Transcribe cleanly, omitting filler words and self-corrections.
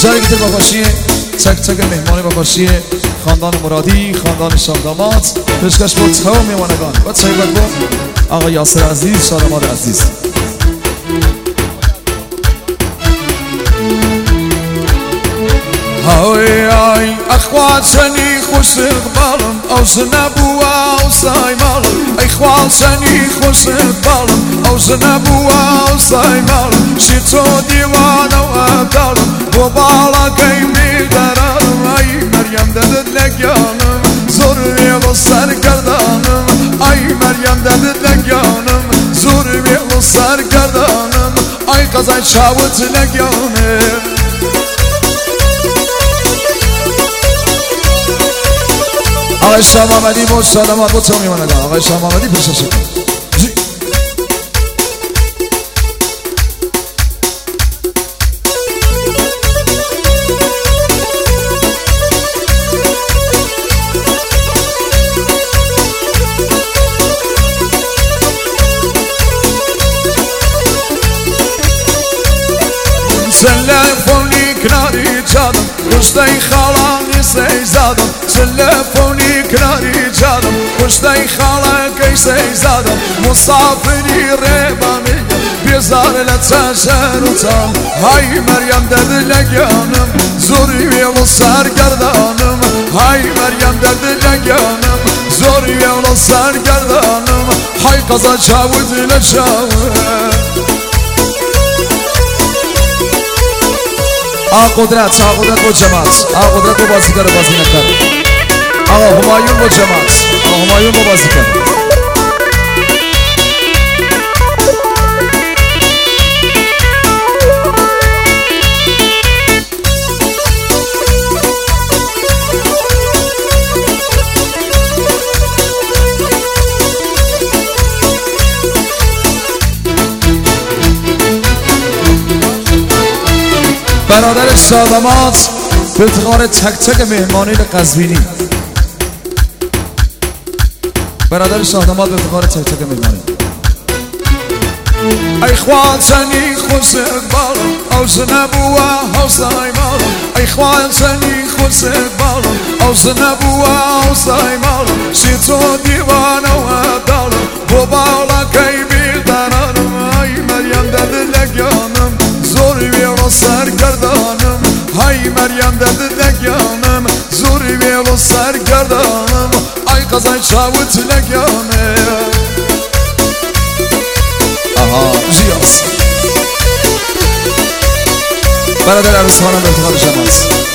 جایی که با باشی تک تک مهمانی با باشی خاندان مرادی، خاندان شاهداماد، پیشکش با تمام میوانگان و تایبت با آقا یاسر عزیز، شادماد عزیز. های ای اخواتنی خوش اقبالم از نبوه و سایمالم اخواتنی خوش اقبالم از نبوه و سایمالم شی تو دیوانه و ابدالم و بالا کی میدارم ای مریم ددت نگیانم زور و سرگردانم ای مریم ددت نگیانم زور و سرگردانم ای قضای شاوت نگیانم. آقای شاه محمدی با شادماد با تو میماندن. آقای شاه محمدی پیشش کن. تلفونی کناری جادم پشتای خالانی سیزادم تلفونی کناری جادم پشتای خالانی سیزادم مسافری ریبانی بیزار لتشروتم های مریم درد لگانم زوری و سرگردانم های مریم درد لگانم زوری و سرگردانم های قضا چاود لچاود. قدرت با جماعت قدرت با بازیگر بازی نکرد. آقا همایون با جماعت همایون با بازیگر. برادر شادماد به افتخار تک تک مهمانین قزوینی. برادر شادماد به افتخار تک تک مهمانین. ای خواتنی خوش اقبالم از نبوه و سایمالم ای خواتنی خوش اقبالم از نبوه و سایمالم شی تو دیوانه و ابدالم و بالا کی بیدارم ای مریم درد لگانم زوری و سرگردانم های مریم درد نگانم زوری و سرگردانم ای قضای چاوت نگانم. آها جیاس برادر عروسخانم به افتخار شماست.